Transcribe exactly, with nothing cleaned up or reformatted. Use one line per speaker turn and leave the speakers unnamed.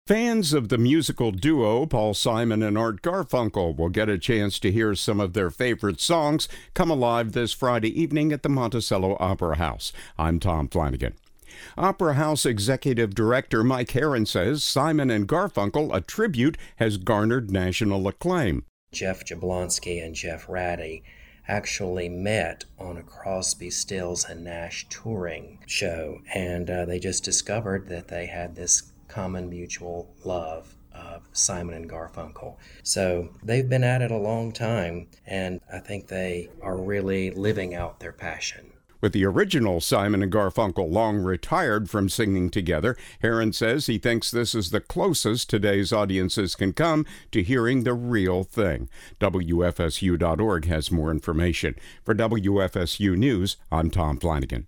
Fans of the musical duo Paul Simon and Art Garfunkel will get a chance to hear some of their favorite songs come alive this Friday evening at the Monticello Opera House. I'm Tom Flanagan. Opera House Executive Director Mike Herron says Simon and Garfunkel, a tribute, has garnered national acclaim.
Jeff Jablonski and Jeff Ratty actually met on a Crosby, Stills and Nash touring show, and uh, they just discovered that they had this common mutual love of Simon and Garfunkel. So they've been at it a long time, and I think they are really living out their passion.
With the original Simon and Garfunkel long retired from singing together, Herron says he thinks this is the closest today's audiences can come to hearing the real thing. W F S U dot org has more information. For W F S U News, I'm Tom Flanagan.